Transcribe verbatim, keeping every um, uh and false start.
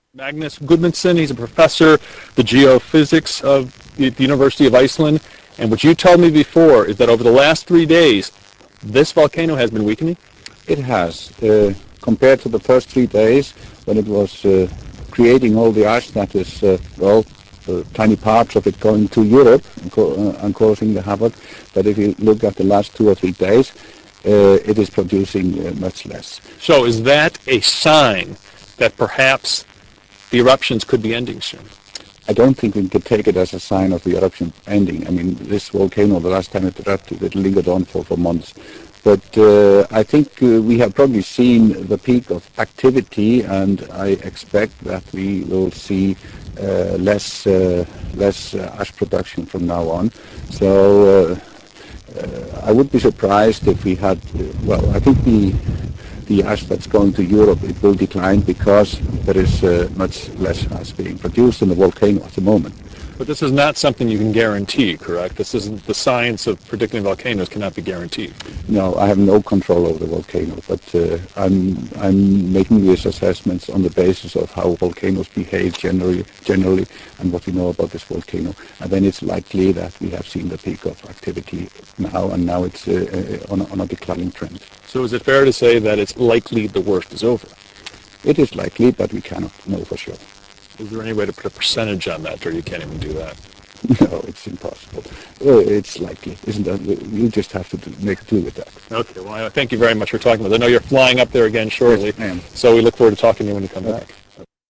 Magnus Gudmundsson. He's a professor of the geophysics of the University of Iceland. And what you told me before is that over the last three days, this volcano has been weakening? It has. Uh, compared to the first three days, when it was uh, creating all the ash that is, uh, well, uh, tiny parts of it going to Europe and, co- uh, and causing the havoc. But if you look at the last two or three days, uh, it is producing uh, much less. So is that a sign that perhaps the eruptions could be ending soon? I don't think we could take it as a sign of the eruption ending. I mean, this volcano, the last time it erupted, it lingered on for, for months. But uh, I think uh, we have probably seen the peak of activity, and I expect that we will see uh, less uh, less uh, ash production from now on. So uh, uh, I would be surprised if we had, uh, well, I think the the ash that's going to Europe, it will decline because there is uh, much less ash being produced in the volcano at the moment. But this is not something you can guarantee, correct? This isn't the science of predicting volcanoes cannot be guaranteed. No, I have no control over the volcano, but uh, I'm I'm making these assessments on the basis of how volcanoes behave generally, generally, and what we know about this volcano. And then it's likely that we have seen the peak of activity now, and now it's uh, uh, on, a, on a declining trend. So is it fair to say that it's likely the worst is over? It is likely, but we cannot know for sure. Is there any way to put a percentage on that, or you can't even do that? No, it's impossible. Uh, it's likely, isn't that? You just have to do, make do with that. Okay, well, I thank you very much for talking with us. I know you're flying up there again shortly, Yes, I am. so we look forward to talking to you when you come back.